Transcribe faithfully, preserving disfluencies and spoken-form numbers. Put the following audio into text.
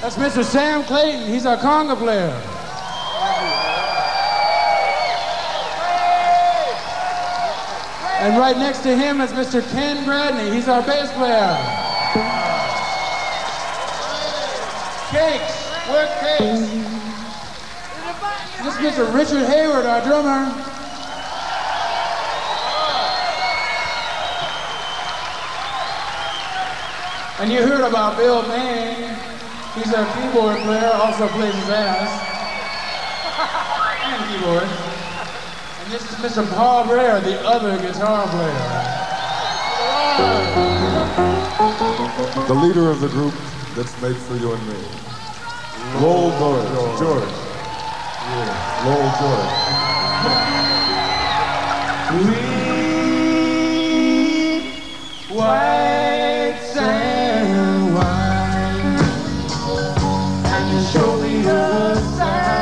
That's Mister Sam Clayton. He's our conga player. And right next to him is Mister Ken Bradney. He's our bass player. Cakes. Work cakes. This is Mister Richard Hayward, our drummer. And you heard about Bill Payne. He's our keyboard player, also plays his ass. And keyboard. And this is Mister Paul Brer, the other guitar player. The leader of the group that's made for you and me. Lowell George. George. Yeah, Lowell George. Sweet white sand wine, and you show me the sign.